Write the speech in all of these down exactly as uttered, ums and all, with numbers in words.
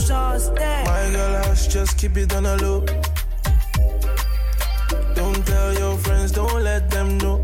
Ocean stay. My girl, hush, just keep it on a low. Don't tell your friends, don't let them know.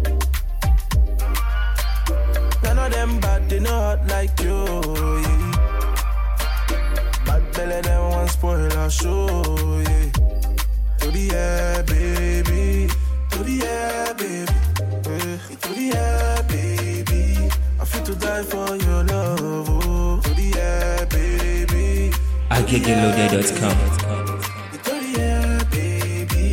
None of them bad, they know hot like you, yeah. Bad belly, them want spoil our show, yeah. To the air, baby. To the air, baby. Yeah. To the air, baby. I feel to die for your love, oh. To the air, baby. I get get loaded dot com. To the air, baby.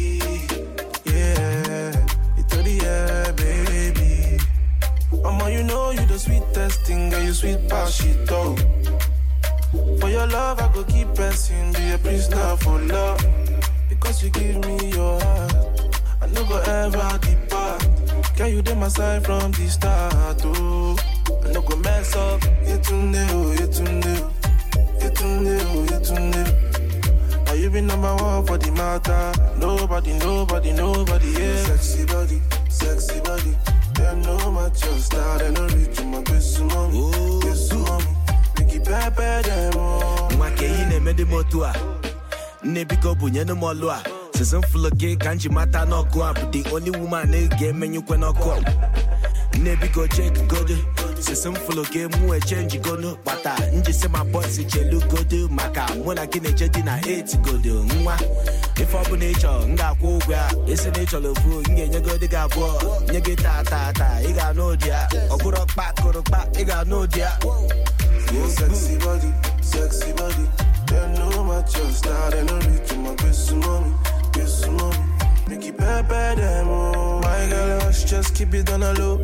Yeah. To the air, baby. Mama, you know you the sweetest thing, girl, you sweet past shit, though. For your love, I go keep pressing, be a prisoner for love. Because you give me your heart, I no go ever depart. Can you take my side from the start, oh? I no go mess up. You too new, you too new. You too new, you too new. Now you be number one for the matter. Nobody, nobody, nobody, yeah. Sexy body, sexy body. Them no match your style, they no reach to my best mommy, best mommy. Make it pepper them, oh. Mwake ine mede motua. Nebiko bunye no molua. Season full of gay, can't you matter no go up? The only woman in the game and you cannot come. Nebiko check good. Season full of game, mu e change go no. But I nje say my boss is chelu good. Maka mwana kine change na eight good. Mwa. If I nature, nga kugwa. It's a nature of food. Nge nyego de gabo. Nyege ta ta ta. Iga no dia. Okuro pak, okuro pak. Iga no dia. Yeah, sexy body, sexy body. Them no match your style, they no reach to my best mommy, best mommy. Make it pepper them, oh. My girl, hush, just keep it on a low.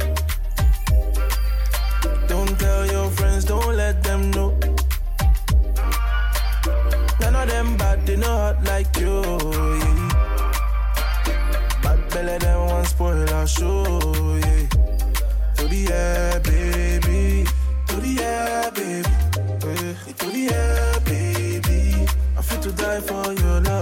Don't tell your friends, don't let them know. None of them bad, they know hot like you, yeah. Bad belly, them want spoil our show, yeah. To the air, baby. To the air, baby. Yeah. To the air, baby. I feel to die for your love.